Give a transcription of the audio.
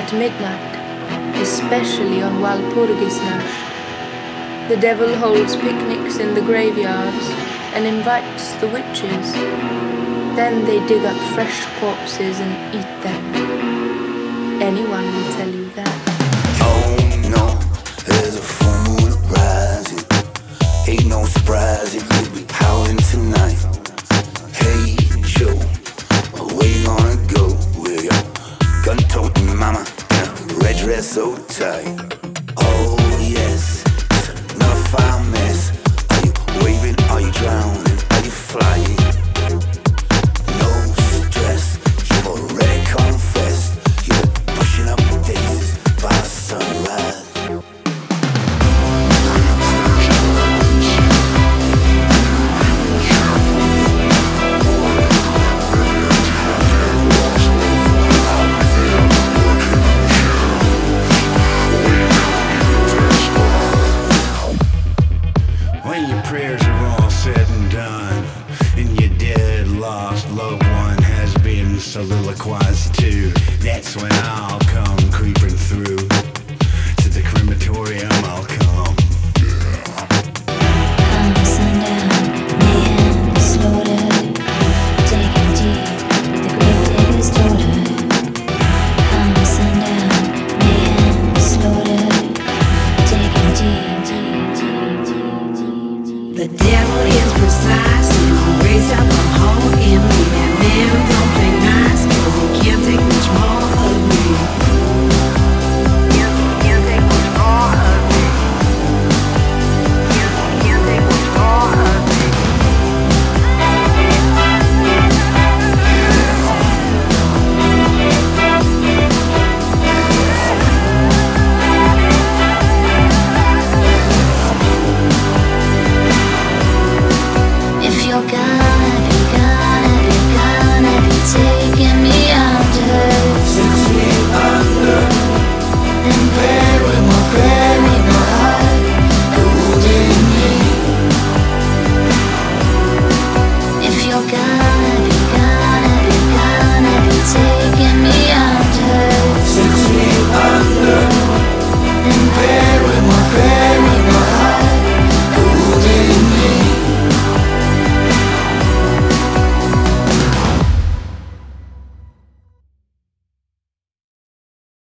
at midnight, especially on Walpurgisnacht. The devil holds picnics in the graveyards and invites the witches. Then they dig up fresh corpses and eat them. Anyone will tell you that. Oh no, there's a full moon rising. Ain't no surprise, it could be howling tonight. Hey Joe, where you gonna go with your gun-toting mama in a red dress so tight? Oh yes, it's another foul mess. Are you waving, are you drowning, are you flying? No stress, you've already confessed. You're pushing up daisies by sunrise. When your prayers are all said and done, and your dead, lost loved one has been soliloquized to, that's when I'll come creeping through.